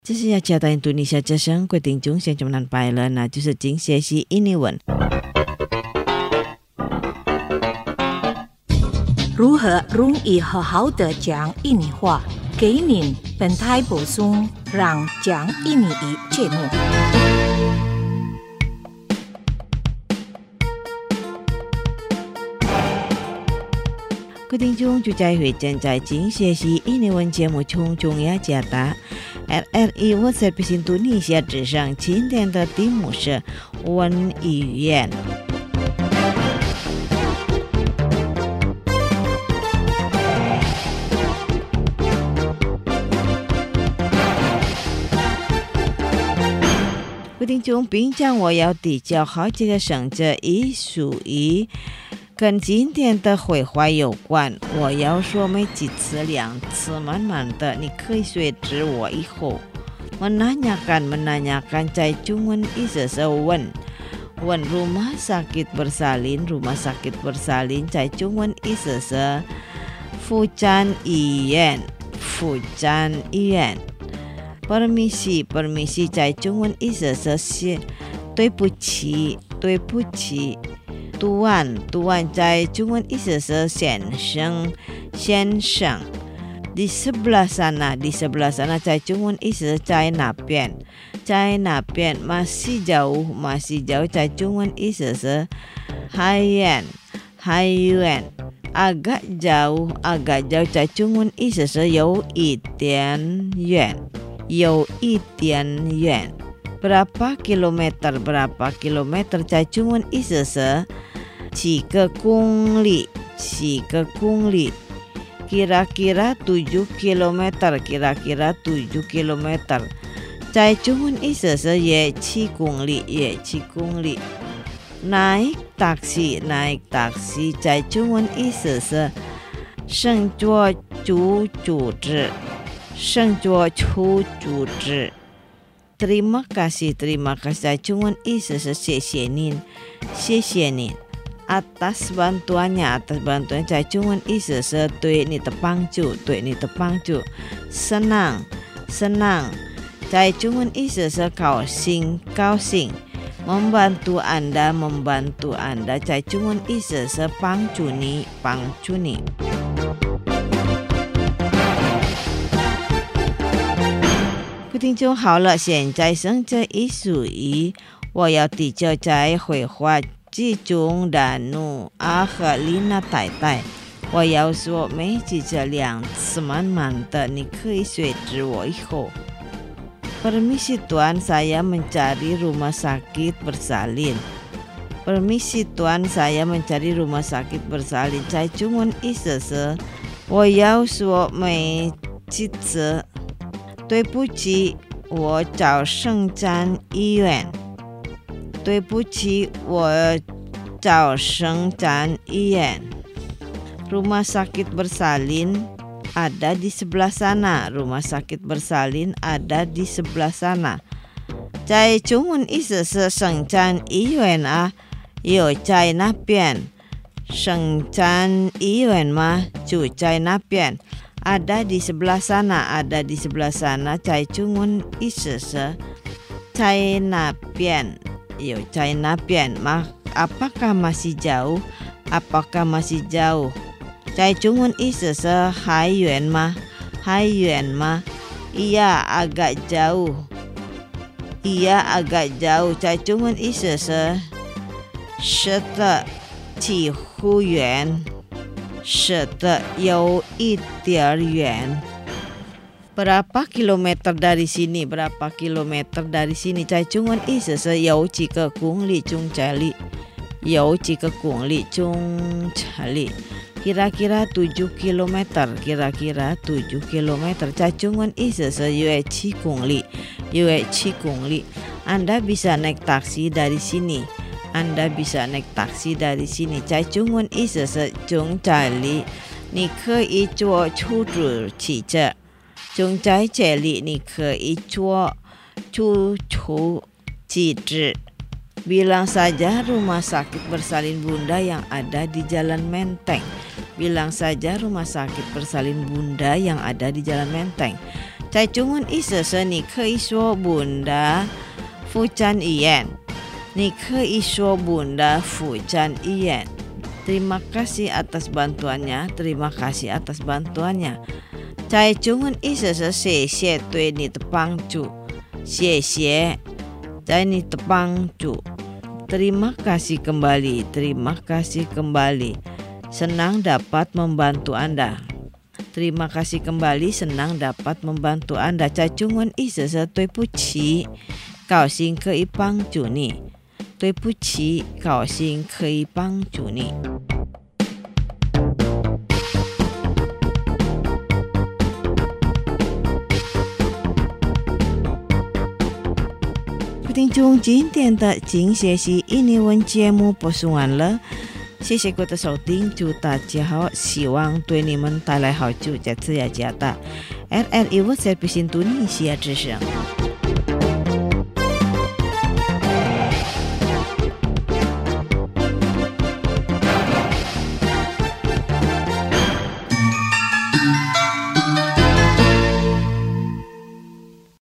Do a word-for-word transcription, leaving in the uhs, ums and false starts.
这是要交代印度尼西亚之声规定中现在们拜了，那就是经学习印尼文。 如何容易好好的讲印尼话？给您本台补充让讲印尼语节目。 各位听众，就在会正在经学习印尼文节目中，中要加达 R R I World Service Indonesia 之上，今天的题目是文语言。各位听众，平常我要比较好几个省这一属于跟今天的绘画有关，我要说没几次两次，慢慢的你可以随着我以后 menanyakan menanyakan 在中文意思是问问 rumah sakit bersalin rumah sakit bersalin 在中文意思是妇产医院妇产医院 permisi permisi 在中文意思是对不起对不起Tuan, Tuan 在中文意思是先生先生 Di sebelah sana Di sebelah sana 在中文意思在那边在那边 Masih jauh Masih jauh 在中文意思是还远还远 Agak jauh Agak jauh 在中文意思是有一点远有一点远 Berapa kilometer Berapa kilometer 在中文意思是几个公里几个公里 kira-kira tujuh kilometer kira-kira tujuh kilometer 在中文意思是约七公里约七公里 naik taksi naik taksi 在中文意思是乘坐出租车乘坐出租车 terima kasih terima kasih 在中文意思是谢谢您谢谢您 atas bantuannya atas bantuannya 在中文意思是对你的帮助对你的帮助 senang senang 在中文意思是高兴高兴 membantu anda membantu anda 在中文意思是帮助你帮助你各位听众好了，现在剩这一属于我要比较在绘画之中的努阿和丽娜太太，我要说没记着两次慢慢的你可以随着我以后 Permisi Tuan saya mencari rumah sakit bersalin Permisi Tuan saya mencari rumah sakit bersalin 在中文意思是我要说没记着对不起我找圣战医院对不起我找圣战医院 rumah sakit bersalin ada di sebelah sana rumah sakit bersalin ada di sebelah sana 在中文意思是圣战医院啊有在那边圣战医院吗就在那边 ada di sebelah sana ada di sebelah sana 在中文意思是在那边有在那边吗 apakah masih jauh apakah masih jauh 在中文意思是还远吗还远吗 iya agak jauh iya agak jauh 在中文意思是是的几乎远是的有一点远 berapa kilometer dari sini berapa kilometer dari sini 在中文意思是有几个公里从这里有几个公里从这里 kira-kira tujuh kilometer kira-kira tujuh kilometer 在中文意思是约七公里约七公里 Anda bisa naik taksi dari sini Anda bisa naik taksi dari sini 在中文意思是从这里你可以坐出租汽车从在这里你可以坐出租汽车 bilang saja rumah sakit bersalin bunda yang ada di Jalan Menteng bilang saja rumah sakit bersalin bunda yang ada di Jalan Menteng 在中文意思是你可以说文的福建语言，你可以说文的福建语言。Terima kasih atas bantuannya, terima kasih atas bantuannya。在中文意思是谢谢对你的帮助，谢谢在你的帮助。Terima kasih kembali, terima kasih kembali. Senang dapat membantu Anda. Terima kasih kembali, senang dapat membantu Anda。在中文意思是对不起，高兴可以帮助你。对不起，高兴可以帮助你。听众，今天的精学习印尼文节目播送完了，谢谢各位的收听，祝大家好，希望对你们带来好处，下次要加大 R R I World Service Indonesia 之声。